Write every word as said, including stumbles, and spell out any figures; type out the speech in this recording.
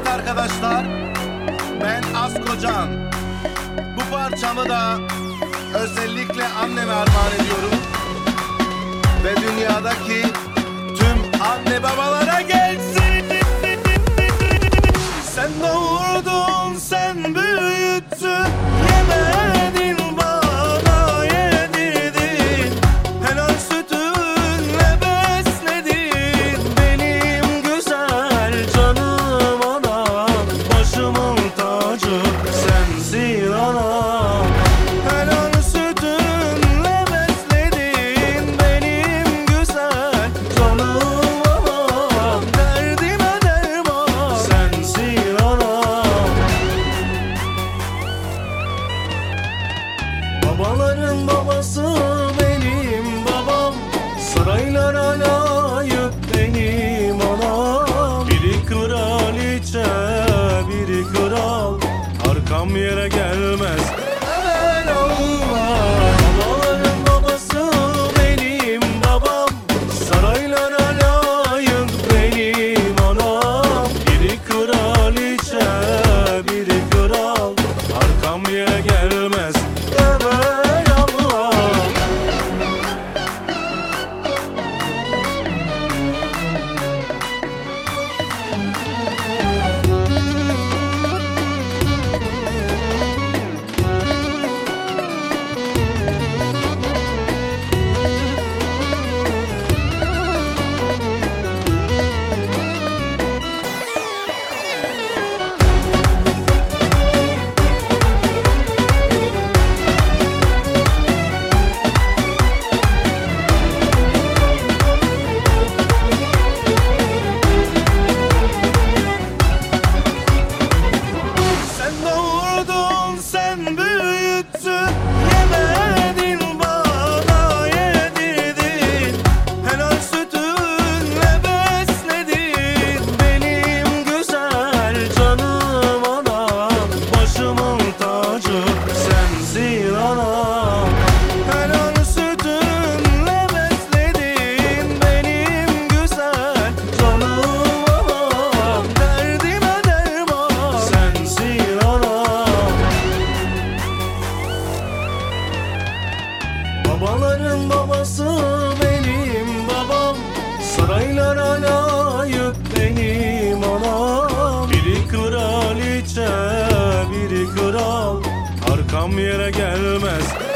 arkadaşlar, ben Askocan. Bu parçamı da özellikle anneme armağan ediyorum. Ve dünyadaki tüm anne babalara gelsin. Sen doğurdun, sen büyüttün, yemedin bana yedirdin. Helal sütünle besledin benim güzel canım anam. Başımın tacı sensin anam. Helal sütünle besledin benim güzel canım anam. Derdime derman sensin anam. Babaların babası benim babam, saraylara layık benim anam. Biri kraliçe, biri kral, arkam yere gelmez evelallah. Babaların babası benim babam, saraylara layık benim anam. Biri kraliçe, biri kral, arkam yere gelmez evelallah. Sen doğurdun, sen büyüttün, yemedin bana yedirdin. Helal sütünle besledin benim güzel canım anam. Başımın tacı sensin anam. Helal sütünle besledin benim güzel canım anam. Derdime derman sensin anam. Babaların babası benim babam, saraylara layık benim anam. Biri kraliçe, biri kral, arkam yere gelmez